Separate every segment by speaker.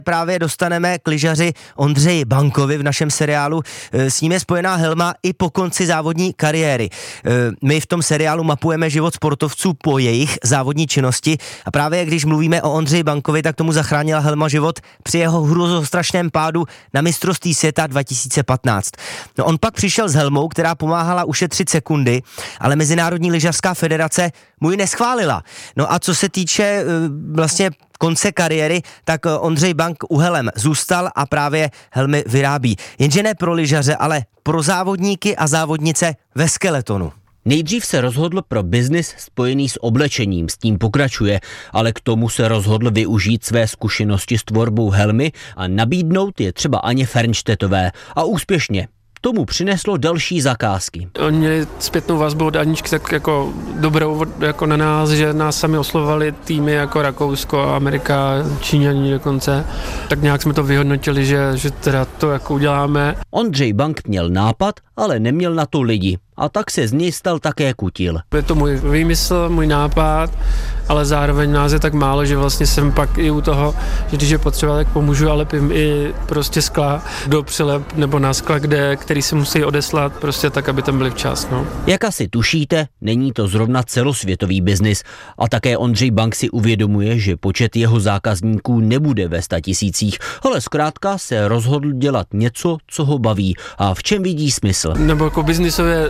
Speaker 1: právě dostaneme k lyžaři Ondřeji Bankovi v našem seriálu. S ním je spojená helma i po konci závodní kariéry. My v tom seriálu mapujeme život sportovců po jejich závodní činnosti a právě když mluvíme o Ondřeji Bankovi, tak tomu zachránila helma život při jeho hruzostrašném pádu na mistrovství světa 2015. No, on pak přišel s helmou, která pomáhala ušetřit sekundy, ale Mezinárodní lyžařská federace mu ji neschválila. No a co se týče vlastně konce kariéry, tak Ondřej Bank u helem zůstal a právě helmy vyrábí. Jenže ne pro lyžaře, ale pro závodníky a závodnice ve skeletonu.
Speaker 2: Nejdřív se rozhodl pro biznis spojený s oblečením, s tím pokračuje, ale k tomu se rozhodl využít své zkušenosti s tvorbou helmy a nabídnout je třeba Aně Fernštetové a úspěšně. Tomu přineslo další zakázky.
Speaker 3: Oni měli zpětnou vazbu od Aničky tak jako dobrou jako na nás, že nás sami oslovovali týmy jako Rakousko, Amerika, Číňaní dokonce. Tak nějak jsme to vyhodnotili, že teda to jako uděláme.
Speaker 2: Ondřej Bank měl nápad, ale neměl na to lidi. A tak se z něj stal také kutil.
Speaker 3: Je to můj výmysl, můj nápad, ale zároveň nás je tak málo, že vlastně jsem pak i u toho, že když je potřeba, tak pomůžu a lepím i prostě skla do přilep nebo na skla, který se musí odeslat prostě tak, aby tam byly včas. No.
Speaker 2: Jak asi tušíte, není to zrovna celosvětový biznis a také Ondřej Bank si uvědomuje, že počet jeho zákazníků nebude ve 100 000, ale zkrátka se rozhodl dělat něco, co ho baví a v čem vidí smysl.
Speaker 3: Nebo jako biznisově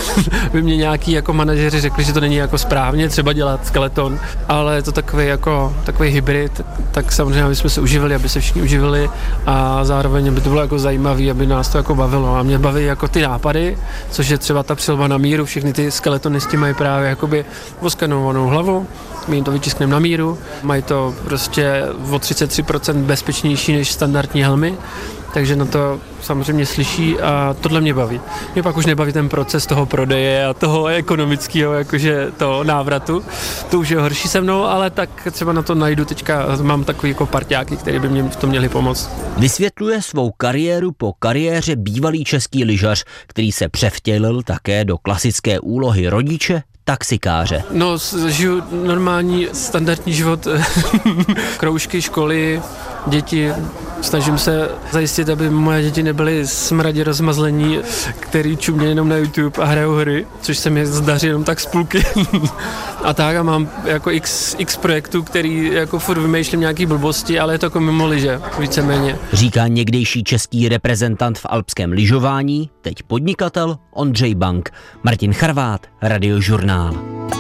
Speaker 3: by mě nějaký jako manažeři řekli, že to není jako správně třeba dělat skeleton, ale je to takový hybrid, tak samozřejmě, aby jsme se uživili, aby se všichni uživili a zároveň aby to bylo jako zajímavý, aby nás to jako bavilo. A mě baví jako ty nápady, což je třeba ta přilba na míru, všechny ty skeletonisti mají právě jakoby oskenovanou hlavu, my jim to vytiskneme na míru, mají to prostě o 33% bezpečnější než standardní helmy, takže na to samozřejmě slyší a tohle mě baví. Mě pak už nebaví ten proces toho prodeje a toho ekonomického, jakože toho návratu. To už je horší se mnou, ale tak třeba na to najdu teďka, mám takový jako parťáky, který by mě v tom měli pomoct.
Speaker 2: Vysvětluje svou kariéru po kariéře bývalý český lyžař, který se převtělil také do klasické úlohy rodiče, taxikáře.
Speaker 3: No, žiju normální, standardní život, kroužky, školy, děti. Snažím se zajistit, aby moje děti nebyly smradě rozmazlení, který čumějí jenom na YouTube a hrajou hry, což se mi zdaří jenom tak z půlky. A tak a mám jako x projektů, který jako furt vymýšlím nějaký blbosti, ale je to jako mimo lyže, víceméně.
Speaker 2: Říká někdejší český reprezentant v alpském lyžování, teď podnikatel Ondřej Bank. Martin Charvát, Radiožurnál.